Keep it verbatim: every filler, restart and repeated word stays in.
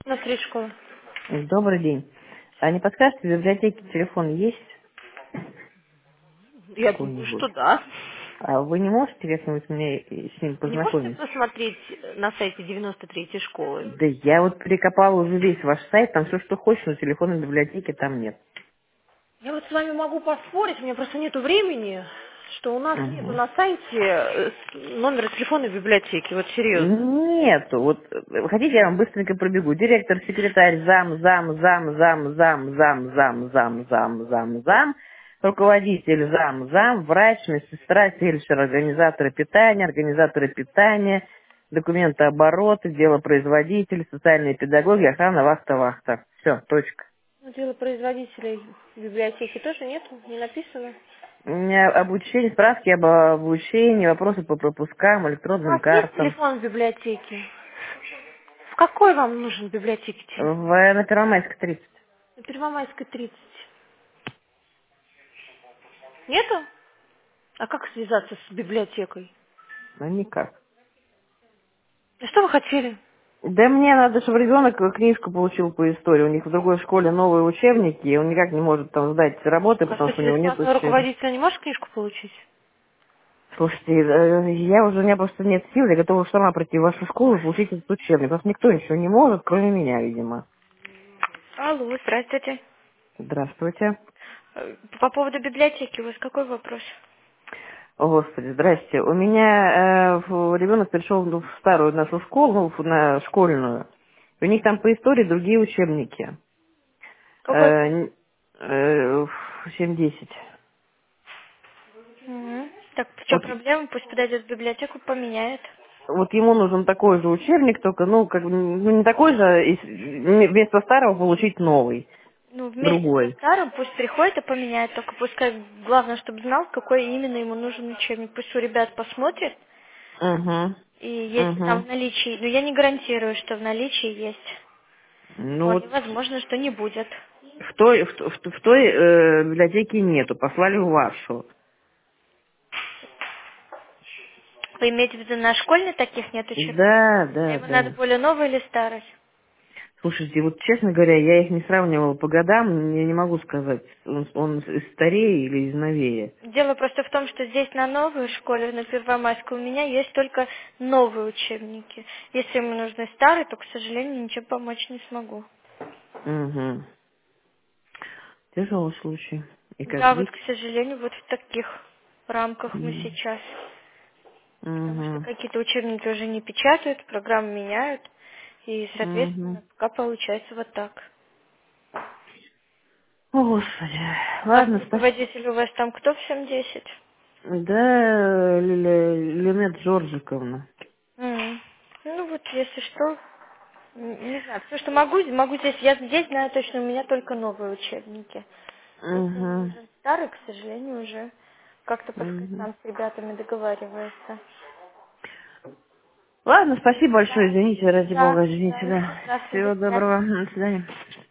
На стрижку. Добрый день. А не подскажете, в библиотеке телефон есть Я думаю, какой-нибудь? что да. А вы не можете как-нибудь мне с ним Не можете познакомить? посмотреть на сайте девяносто третьей школы? Да я вот перекопала уже весь ваш сайт, там все, что хочешь, но телефона в библиотеке там нет. Я вот с вами могу поспорить, у меня просто нету времени, что у нас нету Мгм. на сайте э, с- номера телефона библиотеки, вот серьезно. Нету. Вот э, хотите, я вам быстренько пробегу. Директор, секретарь, зам, зам, зам, зам, зам, зам, зам, зам, зам, зам, зам, руководитель, зам, зам, врач, медсестра, фельдшер, организаторы питания, организаторы питания, документообороты, делопроизводитель, социальные педагоги, охрана, вахта, вахта. Все, точка. Ну, дело производителей библиотеки тоже нету, не написано. У меня обучение, справки об обучении, вопросы по пропускам, У электронным вас есть картам. телефон в библиотеке? В какой вам нужен в библиотеке телефон? В, на Первомайской тридцать. На Первомайской тридцать. Нету? А как связаться с библиотекой? Ну, никак. А что вы хотели? Да мне надо, чтобы ребенок книжку получил по истории. У них в другой школе новые учебники, и он никак не может там сдать работы, А потому что, что у него через нет классного учебника. руководителя не можешь книжку получить? Слушайте, э, я уже, у меня просто нет сил, я готова сама прийти в вашу школу и получить этот учебник. Просто никто еще не может, кроме меня, видимо. Алло, здравствуйте. Здравствуйте. Э, По поводу библиотеки у вас какой вопрос? О, Господи, здрасте. У меня э, в- ребенок пришел ну, в старую нашу школу, ну, в- на школьную. У них там по истории другие учебники. Какой Э, класс? н- э, семь-десять. Мгм. Так, в чем Вот проблема? Пусть подойдет в библиотеку, поменяет. Вот ему нужен такой же учебник, только, ну, как бы, ну, не такой же, и с- вместо старого получить новый, Ну, вместе со другой. старым пусть приходит и поменяет, только пускай главное, чтобы знал, какой именно ему нужен учебник. Пусть у ребят посмотрит, Угу, и если там угу. в наличии, ну я не гарантирую, что в наличии есть. Ну, Вполне вот возможно, что не будет. в той, в, т- в т- в той э, библиотеке нету, послали в вашу. Вы имеете в виду, на школьной таких нет учебников? Да, А да, ему надо да. более новый или старый? Слушайте, вот честно говоря, я их не сравнивала по годам, я не могу сказать, он, он из старее или из новее. Дело просто в том, что здесь на новой школе, на Первомайской, у меня есть только новые учебники. Если ему нужны старые, то, к сожалению, ничем помочь не смогу. Угу. Тяжелый случай. И как Да, вот, быть? к сожалению, вот в таких рамках мы Угу. сейчас. Потому что какие-то учебники уже не печатают, программы меняют. И, Угу. соответственно, пока получается вот так. О, Господи. Так, Ладно, спасибо. руководитель у вас там кто в семь десять? Да, Лиля, Линет Жоржиковна. М. Ну вот, если что, н- не знаю, все, что могу, могу здесь, я здесь знаю точно, у меня только новые учебники. Если ему Угу. нужен старый, к сожалению, уже как-то пускай Угу. сам с ребятами договаривается. Ладно, спасибо большое, Да, извините, ради да, бога, да, извините, да. да, до Всего свидания. доброго, до свидания.